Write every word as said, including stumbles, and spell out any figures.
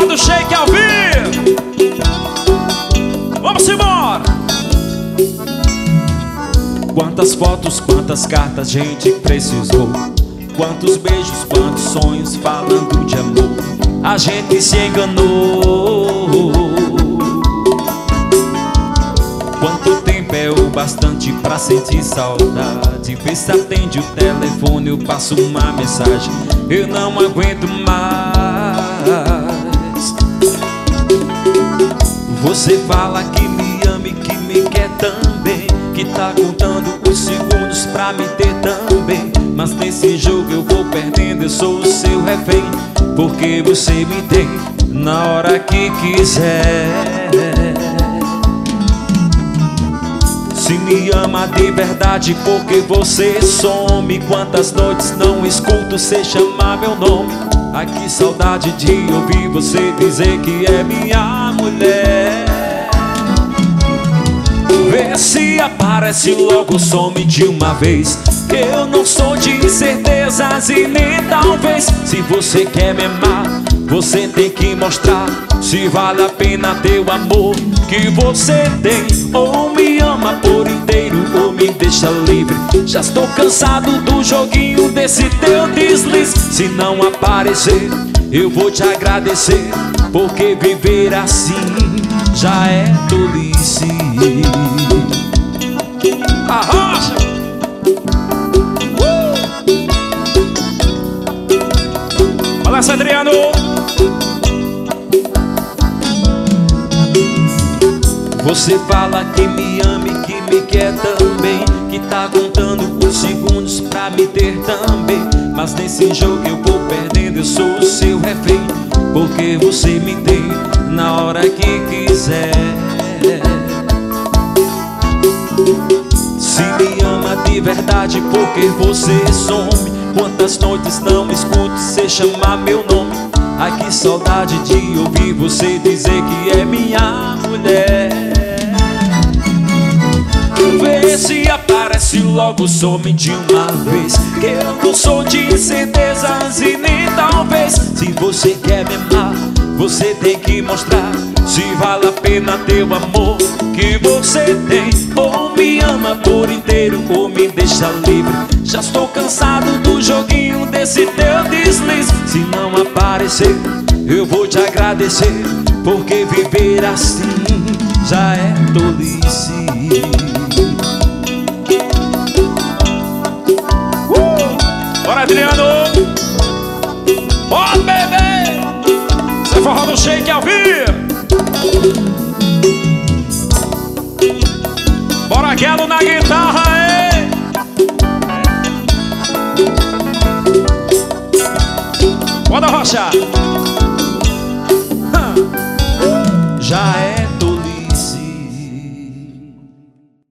forró do Shake ao vivo. Vamos embora. Quantas fotos, quantas cartas a gente precisou, quantos beijos, quantos sonhos falando de amor. A gente se enganou. Quanto tempo é o bastante pra sentir saudade? Vê se atende o telefone, eu passo uma mensagem. Eu não aguento mais. Você fala que me ama e que me quer também, que tá contando os segundos pra me ter também. Mas nesse jogo eu vou perdendo, eu sou o seu refém, porque você me tem na hora que quiser. Se me ama de verdade, porque você some. Quantas noites não escuto você chamar meu nome. Ai, que saudade de ouvir você dizer que é minha mulher. Vê se aparece logo, some de uma vez. Eu não sou de certezas e nem talvez. Se você quer me amar, você tem que mostrar se vale a pena teu amor que você tem. Ou me ama por inteiro ou me deixa livre. Já estou cansado do joguinho desse teu deslize. Se não aparecer, eu vou te agradecer, porque viver assim já é tolice. Arrocha! Uh! Balança, Adriano! Você fala que me ama e que me quer também, que tá contando os segundos pra me ter também. Mas nesse jogo eu vou perdendo, eu sou o seu refém, porque você me tem na hora que quiser. Se me ama de verdade, porque você some. Quantas noites não escuto você chamar meu nome. Ai, que saudade de ouvir você dizer que é minha mulher. Vê se aparece logo, some de uma vez. Que eu não sou de certezas e nem talvez. Se você quer me amar, você tem que mostrar se vale a pena teu amor que você tem. Ou me ama por inteiro ou me deixa livre. Já estou cansado do joguinho desse teu deslize. Se não aparecer, eu vou te agradecer, porque viver assim já é tolice. uh! Bora, Adriano! Ó, oh, bebê! Você forró do Shake ao vivo! Bora, Gelo na guitarra, hein? Bora, Rocha!